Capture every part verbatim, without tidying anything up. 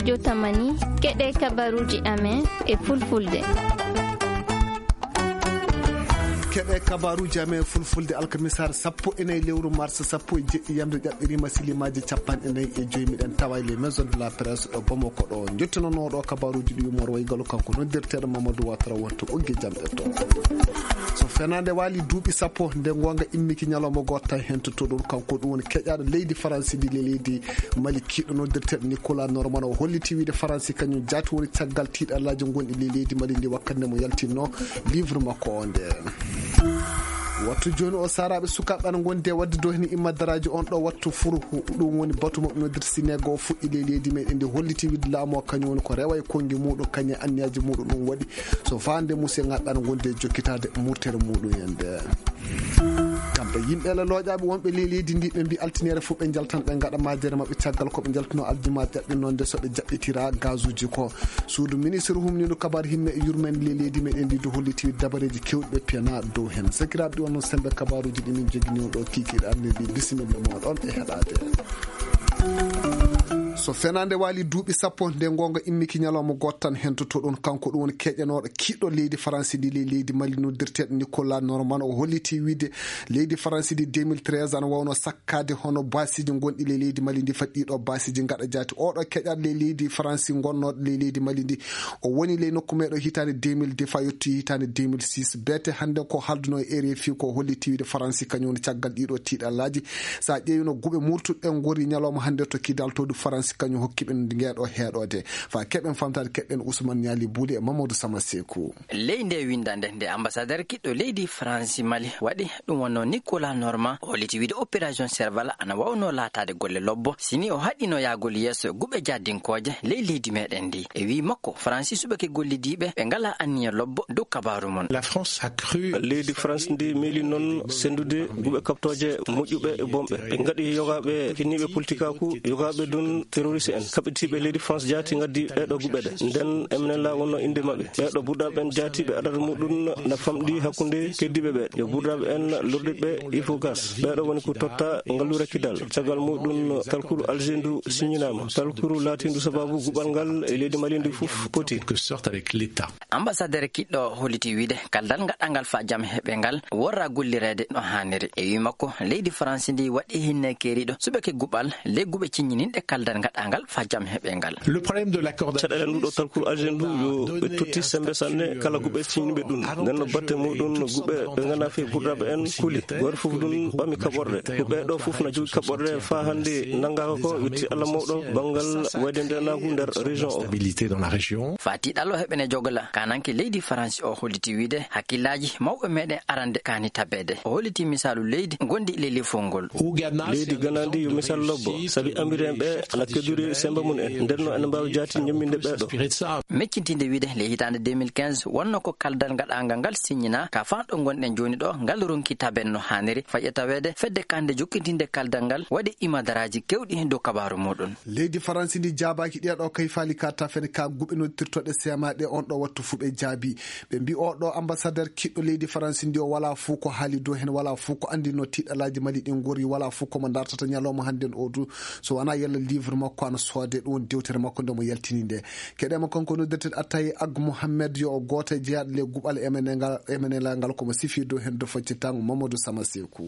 radio tamani keɗe kabaruji amen e fulfulde. keɓe kabaruji amen fulfulde alkamisar sappo e nayyi lewru mars sappo e jeɗɗi yamde ƴaɓɓirima silimaji capanɗe nayyi e joyi miɗen tawa les maison de la presse ɗo Bamako ɗo jottinonoɗo kabaruji ɗi yumor way galo kanko noddirteɗo Mamadou Watara wonto ɓoggi jamɗe to so fenande wali duuɓi sappo nde gonga immiki ñalawma goto tan hen to toɗon kanko ɗum woni keƴaɗo leydi France ndi le leydi Mali kiɗɗo noddirteɗo Nicolas Norman o holliti wiide France kañum jaati woni caggal tiiɗallaji gonɗi le leydi Mali ndi wakkande mo yaltinno livre makko o nde wattu joni o saraɓe sukaɓe ana gondi e wadde do hen immadaraji on ɗo wattu furu ɗum woni batu mabɓe noddirta Sénégal o fuɗɗi le leydi meɗen ndi holliti widde laamu o kañum woni ko rewa e kongi muɗum kañum anniyaji muɗum ɗum waɗi so fande musidɗaɓe ana gondi e jokkitade murtere muɗum yende kamɓe yimɓe la looƴaɓe wonɓe le leydi ndi ɓe mbi altinere fof ɓe jaltan ɓe gaɗa majere mabɓe caggal koɓe jaltuno aljuma jaɓɓi noon nde soɓe jaɓɓitira gaz uji ko suudu ministre humnino kabar himme e yurmen le leydi meɗen ndi do holliti dabareji kewɗi ɓe piyana dow hen sakiraɓe ɗi wonno sembe kabaruji ɗi min jogui ɗo kikiɗe arde mbi bisimilla moɗon e heɗade so fenande wali duuɓi sappo nde gonga immiki ñalawma goto tan hen to toɗon kanko ɗum woni keƴanoɗo kiɗɗo leydi France ndi le leydi Mali noddirteɗo Nicolas Norman o holliti wiide leydi France ndi deux mille treize ana wawno sakkade hono basiji gonɗi le leydi Mali ndi fadɗiɗo basiji gaɗa jaati oɗo keƴaɗo le leydi France gonnoɗo le leydi Mali ndi o woni le nokku meɗo hitande deux mille deux fa yetti hitande deux mille six beete hande ko halduno e R F I ko holliti wiide France kañum woni caggal ɗiɗo tiiɗallaji sa ƴeewino guɓe murtuɗen gori ñalawma hande to kidal to du France kañum hokkiɓe ngeɗo heɗode fa keɓen famtade keɓen Ousmane Niali Bouli e Mamadou Sama Sekou leydi windande nde ambassadeur kiɗɗo leydi France Mali waɗi ɗum wonno Nicolas Norman o holliti wiide opération Serval ana wawno laatade golle lobbo sini o haɗino yaagol yesso guɓe jaddinkoje ley leydi meɗen ndi e wi makko France suɓake gollidiɓe ɓe ngala anniya lobbo dow kabaru mon. La France a cru leydi France ndi meli noon sendude guɓe kaptoje moƴƴuɓe e bomɓe ɓe gaɗi yogaɓe kinniɓe politikaku yogaɓe dun terroriste en kaɓitiɓe leydi France jaati gaddi ɓeɗo guɓeɗe nden emnen la wonno inde mabɓe ɓeɗo burdaɓe en jaatiɓe adata muɗum na famɗi hakkude keddiɓe ɓe yo burdaɓe en lordiɓe ifogas ɓeɗo woni ko totta ngallure kidal caggal muɗum talkuru Alger ndu signanama talkuru latindu sababu guɓal ngal e leydi Mali ndi fof poti que sorte avec l'état. Ambassadeur kiɗɗo holliti wiide kaldal gaɗangal fa jaam heɓe ngal worra gollirede no hanniri e wi makko leydi France ndi waɗi hinne keriɗo suɓake guɓal le guɓe ciññininɗe kaldal gaɗangal fa jaam heɓe ngal. Le problème de l'accord caɗele nduɗo talkuru Alger ndu yo ɓe totti sembe sanne kala guɓe ciññiɓe ɗum nden no batte muɗum guɓe ɓe ganda fi burdaɓe en kuuli goto fof ɗum ɓami kaɓorɗe ɓeɗo fof na jogui kaɓorɗe fa hande nangaka ko witti Allah mawɗo banggal wayde ndenagu nder région o fati ɗallo heɓene jogla kananke leydi France o holliti wiide hakkillaji mawɓe meɗen arande kani tabede o holliti misalu leydi gondi leli fongol leydi ganandi yo misal lobbo saabi amiren ɓe ana keduri semba mun en nden no ene mbawi jaati ñamminde ɓeɗo meccintinde wiide le hitande deux mille quinze wonno ko kaldal gaɗangal ngal signina ka fanɗo gonɗen joni ɗo ngal ronki taben no hanniri faƴƴe tawede fedde kande jokkitinde kaldal ngal waɗi imadaraji kewɗi dow kabaru muɗum. leydi France ndi jaabaki ɗeɗo kay faali karta fene ka guɓe noddirtoɗe sema ɗe on ɗo wattu fu ɓe jaabi ɓe mbi oɗo ambassadeur kiɗɗo leydi France ndi o wala fuu ko haali dow hen wala fuu ko andi no tiɗalaji Mali ɗin gori wala fuu komo dartata ñalawma hande o du so wona yalla livre makko ana soode ɗum woni dewtere makko nde mo yaltini nde keɗema kanko noddirteɗe Attaye Ag Mohamed yo o goto e jeeyaɗo le guɓal emenengal emenela ngal komo sifi dow hen do faccitango Mamadou Sama Sekou.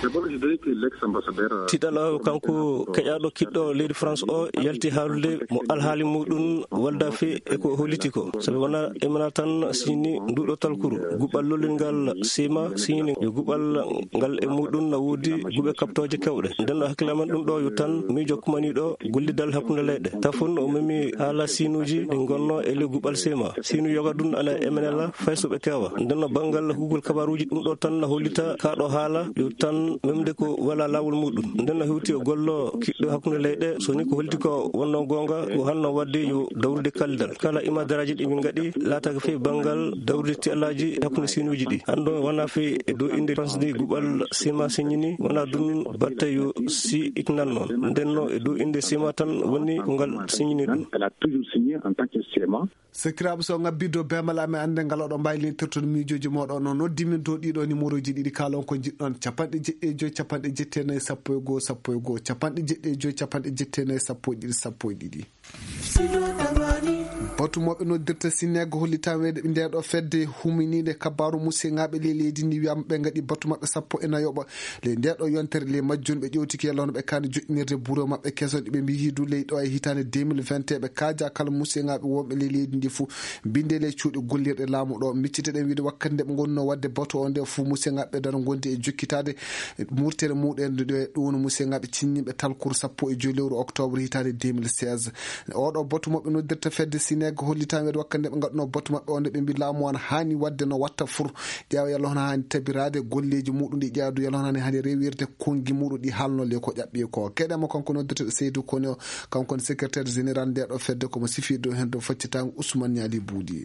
tiɗalo kanko keƴaɗo kiɗɗo leydi France o yalti haalude mo alhaali muɗum walda fe eko holliti ko sabi wona emena tan sini nduɗo talkuru guɓal lollilngal sima sini yo guɓal ngal e muɗum na woodi guɓe kaptoje kewɗe nden hakkille men ɗum ɗo yo tan miijo kumaniɗo gollidal hakkude leyɗe tafon o memi haala sinuji ɗi gonno e le guɓal sima sinu yoga ɗum ana emenela faysoɓe kewa nden no banggal hugol kabaruji ɗum ɗo tan na hollita kaɗo haala yo tan memde ko wala lawol muɗum nden no hewti o gollo kiɗɗo hakkude leyɗe so ni ko holti ko wonno gonga ko hanno wadde yo dawrude kaldal kala imadaraji ɗi min gaɗi laataka fe banggal dawrude tialaji hakkude sinuji ɗi hando wona fe e dow inde France ndi guɓal sima signini wona ɗum batte yo si iknan noon nden no e dow inde sima tan woni ko ngal signini ɗum. sekiraɓe so ngabbido bemalami ande ngal oɗo mbayli tirtoɗo miijoji moɗon no noddimin dow ɗiɗo numéro ji ɗiɗi kalon ko jiɗɗon capanɗe jeɗɗi jeɗɗi e joyi capanɗe jettenayi sappo e goho sappo e goho capanɗe jeɗɗi e joyi capanɗe jettenayi sappo e ɗiɗi sappo e ɗiɗi. batumoɓe noddirta sinnego hollitawede ɓe ndeɗo fedde huminide kabaru musidɗaɓe le leydi ndi wiyama ɓe gaɗi batu mabɓe sappo e nayoɓa le ndeɗo yontere le majjun ɓe ƴewtiki yalawno ɓe kani joƴƴinirde bureau mabɓe keson ɗiɓe mbi hiidu leydi ɗo e hitande deux mille vingt et un ɓe kaaja kala musidɗaɓe wonɓe le leydi ndi fou binde le cuuɗi gollirɗe laamu ɗo micciteɗen wiide wakkati nde ɓe gonno wadde batu o nde fou musidɗaɓe dara gondi e jokkitade murtere muɗen ɗe ɗum musidɗaɓe cinñiɓe talkour sappo e joyi lewru octobre hitande deux mille seize oɗo batu mabɓe noddirta fedde sinego hollitami wede wakkati nde ɓe gaɗuno batu mabɓe o nde ɓe mbi laamu on hani wadde no watta fur ƴeewa yalla hono hani tabirade golleji muɗum ɗi ƴeewdu yalla hono hani rewirde kongi muɗum ɗi halnole ko ƴaɓɓi ko keɗema kanko noddirteɗo Seydou Kono kanko ne secrétaire général ndeɗo fedde komo sifi dow hen dow faccitago Ousmane Niali Boudi.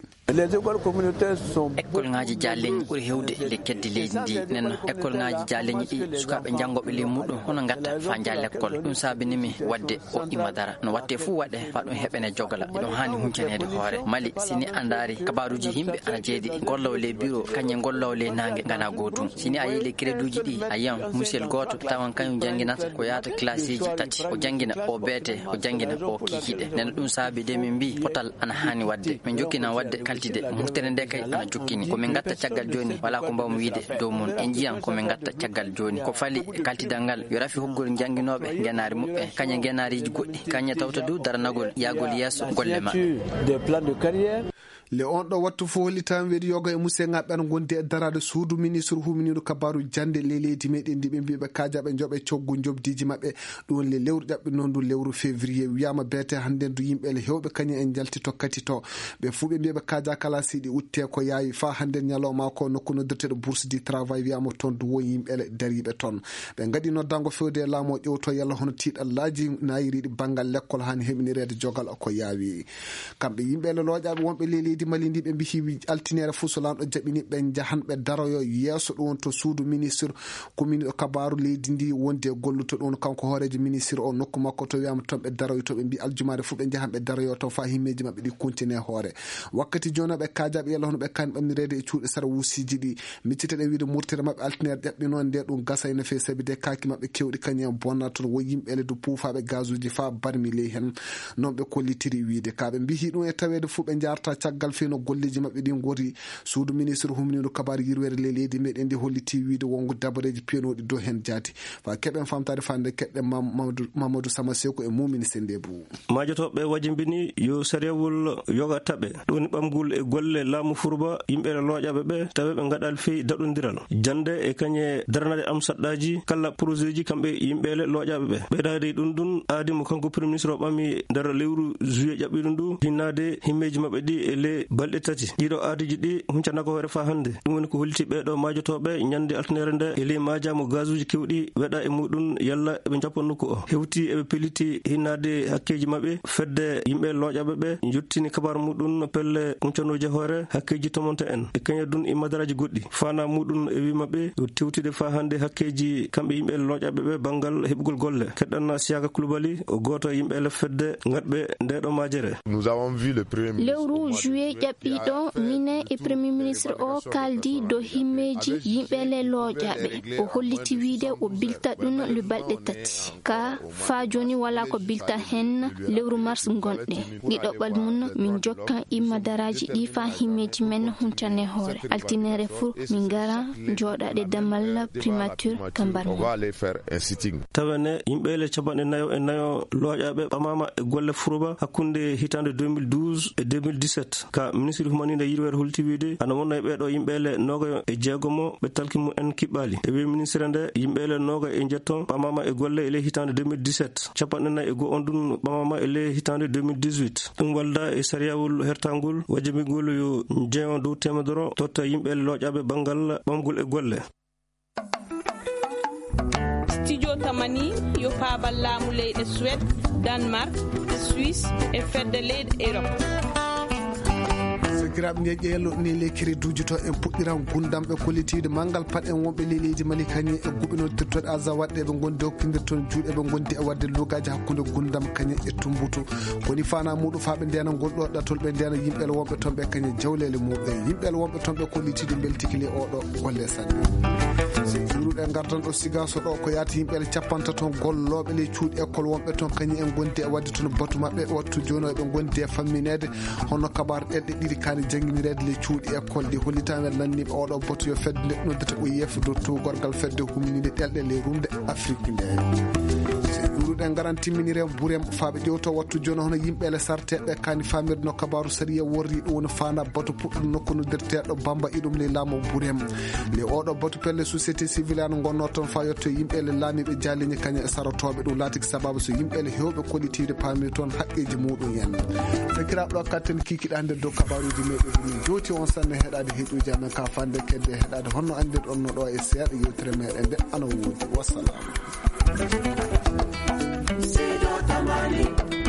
école ngaji jalleñi ɓuuri hewde le kedde leydi ndi nen école ngaji jalleñi ɗi sukaɓe janggoɓe le muɗum hono gatta fa jaa l'école ɗum sabinimi wadde o imadara no watte fou waɗe fa ɗum heɓene jogala ɗum hani huncanede hoore mali sini andari kabaruji yimɓe ana jeedi gollaw le bureau kañe gollaw le nangue gana gotum sini a yeehi le créduji ɗi a yiyan musiel goto tawan kañum jangguinata ko yahata classe ji tati o jangguina o beete o jangguina o kikiɗe nen ɗum saabi de min mbi potal ana hani wadde min jokkina wadde kaltide murtere nde kay ana jokkini komin gatta caggal joni wala ko mbawmi wiide dow mum en jiyan komin gatta caggal joni ko fali kaltidal ngal yo rafi hoggol jangguinoɓe guenari muɓɓe kañe guenariji goɗɗi kañe tawta du daranagol yagol yesso golle maɓɓe. le on ɗo wattu fo hollitami weedi yoga e musidɗaɓe ɓen gondi e darade suudu ministre huminiɗo kabaru jande le leydi meɗen ndi ɓe mbiɓe kajaɓe jooɓe coggu jobdiji mabɓe ɗum le lewru ƴaɓɓinno ndu lewru février wiyama beete hande ndu yimɓele hewɓe kañum en jalti tokkati to ɓe fuu ɓe mbiɓe kaja kala siɗi utte ko yaawi fa hande ñalawma ko nokku noddirteɗo bourse du travail wiyama toon du woni yimɓele dariɓe toon ɓe gaɗi noddango fewde e laamu o ƴewto yalla hono tiiɗallaji nayiriɗi banggal l'école hani heɓinirede jogal ko yaawi kamɓe yimɓele looƴaɓe wonɓe le leydi Mali ndi ɓe mbi altinere fuu so lamɗo jaɓini ɓe jahan ɓe daroyo yeeso ɗum to suudu ministre commune ɗo kabaru leydi ndi wonde golluto ɗum kanko hoorejo ministre o nokku makko to wiyama toon ɓe daroyo to ɓe mbi aljumare fuu ɓe jahan ɓe daroyo to fa himmeji mabɓe ɗi kuntine hoore wakkati joni ɓe kajaɓe yalla hono ɓe kani ɓamnirede e cuuɗe sara wusiji ɗi micciteɗen wiide murtere mabɓe altinere ƴaɓɓino nde ɗum gasa ene fewi sabi de kaki mabɓe kewɗi kañum bonna toon wo yimɓele du puufaɓe gaz uji fa barmi ley hen noon ɓe kollitiri wiide kaɓe mbihi ɗum e tawede fuu ɓe jarta caggal fino golleji mabɓe ɗin goti suudu ministre humniɗo kabaru yirwere le leydi meɗen ndi holliti wiide wongo dabareji pienoɗi dow hen jaati fa keɓen famtade fande keɗɗe mamadou mamadou sama seko e mumini sende bou majotoɓe wajimbini yo sarewol yoga taɓe ɗum ɓamgol e golle laamu furba yimɓe looƴaɓe ɓe tawe ɓe gaɗal fewi daɗodiral jande e kañe daranade am saɗɗaji kala projet ji kamɓe yimɓele looƴaɓe ɓe ɓeydade ɗum ɗum aadimo kanko premier ministre o ɓami nder lewru juillet ƴaɓɓiɗum ndu hinnade himmeji mabɓe ɗi e le balɗe tati ɗiɗo aadiji ɗi huncanago hoore fa hande ɗum woni ko holti ɓeɗo majotoɓe ñande altinere nde e ley majamo gaz uji kewɗi weɗa e muɗum yalla eɓe jappanno ko o hewti eɓe peliti hinnade hakkeji mabɓe fedde yimɓe looƴaɓe ɓe jottini kabaru muɗum pelle huncanoji hoore hakkeji tomonta en e kañe dun e madaraji goɗɗi fana muɗum e wi mabɓe yo tewtide fa hande hakkeji kamɓe yimɓe looƴaɓe ɓe banggal heɓugol golle keɗɗanna Siaka Coulibaly o goto yimɓele fedde gaɗɓe ndeɗo majere. lewru juillet ƴaɓɓiɗo mine e premier ministre o kaldi do himmeji yimɓele looƴaɓe o holliti wiide o bilta ɗum le balɗe tati ka fa joni wala ko bilta hen lewru mars gonɗe ɗiɗoɓal mum min jokkan imma daraji ɗi fa himmeji men huncane hoore altinere fuu min gara joɗaɗe dammal primature kambar tawene yimɓele capanɗe nayo e nayo looƴaɓe ɓamama e golle furoba hakkunde hitande deux mille douze et deux mille dix-sept ka ministre humaninde yirwere holti wiide ana wonna e ɓeɗo yimɓele noga e jeegomo ɓe talkimu en kiɓɓali e wi ministre nde yimɓele noga e jetton ɓamama e golle e ley hitande deux mille dix-sept capanɗe nayyi e go on ɗum ɓamama e ley hitande deux mille dix-huit ɗum walda e sariyawol hertangol wajjamigol yo jeeyon dow temedoro totta yimɓele looƴaɓe banggal ɓamgol e golle. Studio Tamani yo faabal laamu leyɗe Suède, Danemark, Suisse e fedde leyɗe Europe. sakiraɓe nde ƴeelo ni le créduji to en puɗɗiran gundam ɓe kollitiide manggal pat en wonɓe le leydi Mali kañum e guɓinoddirtoɗe asa waɗɗe ɓe gondi hokkidir toon juuɗe ɓe gondi e wadde lugaji hakkude gundam kañum e tumbutu koni fana muɗum fa ɓe ndena golɗo ɗatol ɓe ndena yimɓele wonɓe toon ɓe kañum jawlele muɗum yimɓele wonɓe toon ɓe kollitiide beltikile oɗo golle sanne juruɗe ɗe gardan ɗo sigaso ɗo ko yaati yimɓe capanta toon golloɓe ley cuuɗi école wonɓe toon kañum en gondi e wadde toon batu mabɓe wattu joni ɓe gondi e famminede hono kabaru ɗelɗe ɗiɗi kani jangguinirede ley cuuɗi école ɗi hollitami lanniɓe oɗo batu yo fedde nde noddata ko yefudo to gorgal fedde humnide ɗelɗe ley rumde afrique nde ɗen garan timminire burem faaɓe ƴewto wattu joni hono yimɓele sarteɓe kani famirde no kabaru sariya worri ɗum woni fanda batu puɗɗum nokku noddirteɗo bamba iɗum ley laamu burem le oɗo batu pelle société civile an gonno toon fa yetto yimɓele laamiɓe jaliñi kañum e sarotoɓe ɗum laatiki sababu so yimɓele hewɓe kollitide pamir toon haqqeji muɗum en sakiraɓe ɗo katten kikiɗa nder dow kabaruji meɗen min joti on sanne heɗade heeɗuji amen ka fande kedde heɗade honno andir ɗon no ɗo e seeɗa yewtere meɗen nde ana woodi wassalam. Sido Tamani.